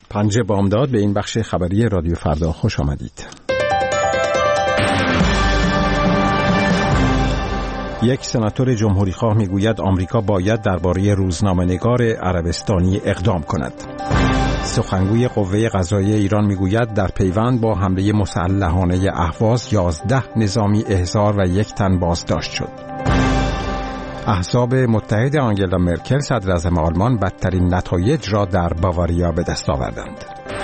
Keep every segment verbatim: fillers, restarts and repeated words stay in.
پنجه بامداد به این بخش خبری رادیو فردا خوش آمدید. یک سناتور جمهوری خواه میگوید آمریکا باید درباره روزنامه‌نگار عربستانی اقدام کند. سخنگوی قوه قضاییه ایران میگوید در پیوند با حمله مسلحانه اهواز یازده نظامی احضار و یک تن بازداشت شد. احزاب متحد آنگلا مرکل صدراعظم آلمان بدترین نتایج را در باواریا به دست آوردند.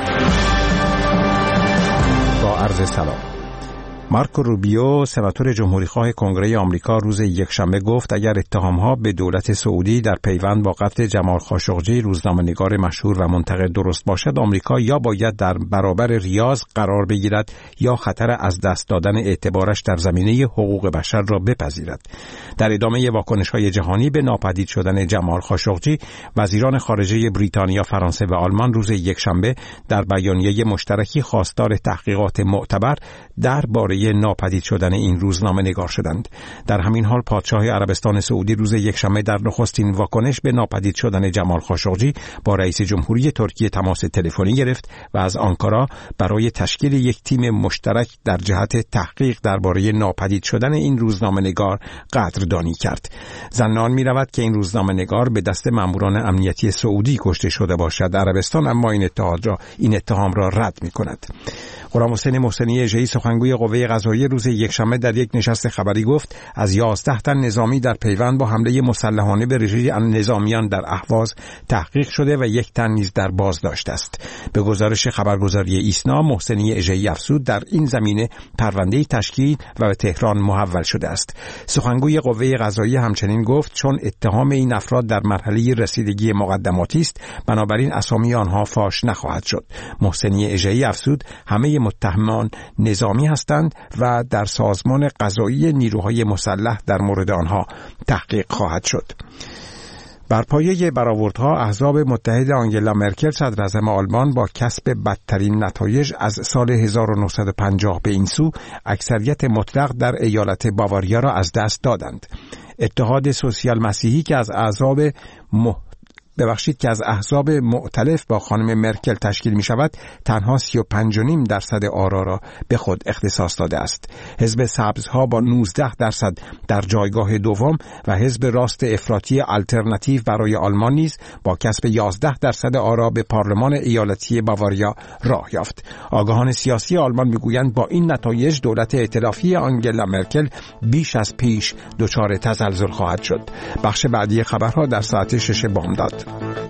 با عرض سلام. مارکو روبیو سناتور جمهوری خواه کنگره آمریکا روز یکشنبه گفت اگر اتهام‌ها به دولت سعودی در پیوند با قتل جمال خاشقجی روزنامه‌نگار مشهور و منتقد درست باشد، آمریکا یا باید در برابر ریاض قرار بگیرد یا خطر از دست دادن اعتبارش در زمینه حقوق بشر را بپذیرد. در ادامه واکنش‌های جهانی به ناپدید شدن جمال خاشقجی، وزیران خارجه بریتانیا، فرانسه و آلمان روز یکشنبه در بیانیه مشترکی خواستار تحقیقات معتبر درباره ناپدید شدن این روزنامه نگار شدند. در همین حال پادشاه عربستان سعودی روز یکشنبه در نخستین واکنش به ناپدید شدن جمال خاشقجی با رئیس جمهوری ترکیه تماس تلفنی گرفت و از آنکارا برای تشکیل یک تیم مشترک در جهت تحقیق درباره ناپدید شدن این روزنامه نگار قدردانی کرد. ظن می رود که این روزنامه نگار به دست ماموران امنیتی سعودی کشته شده باشد. عربستان اما این اتهام را این اتهام را رد می کند. غلامحسین محسنی اژه‌ای سخنگوی قوه قضاییه روز یکشنبه در یک نشست خبری گفت از یازده تن نظامی در پیوند با حمله مسلحانه به رژیم نظامیان در اهواز تحقیق شده و یک تن نیز در بازداشت است. به گزارش خبرگزاری ایسنا، محسنی اژه‌ای افزود در این زمینه پرونده تشکیل و به تهران محول شده است. سخنگوی قوه قضاییه همچنین گفت چون اتهام این افراد در مرحله رسیدگی مقدماتی است، بنابراین اسامی آنها فاش نخواهد شد. محسنی اژه‌ای افزود همه متهمان نظامی هستند و در سازمان قضایی نیروهای مسلح در مورد آنها تحقیق خواهد شد. بر پایه برآوردها، احزاب متحد آنگلا مرکل صدراعظم آلمان با کسب بدترین نتایج از سال هزار و نهصد و پنجاه به این سو اکثریت مطلق در ایالت باواریا را از دست دادند. اتحاد سوسیال مسیحی که از احزاب مح... ببخشید که از احزاب مؤتلف با خانم مرکل تشکیل می شود، تنها سی و پنج و نیم درصد آرا را به خود اختصاص داده است. حزب سبزها با نوزده درصد در جایگاه دوم و حزب راست افراطی آلترناتیو برای آلمان نیز با کسب یازده درصد آرا به پارلمان ایالتی باواریا راه یافت. آگاهان سیاسی آلمان میگویند با این نتایج دولت ائتلافی آنگلا مرکل بیش از پیش دچار تزلزل خواهد شد. بخش بعدی خبرها در ساعت شش بامداد.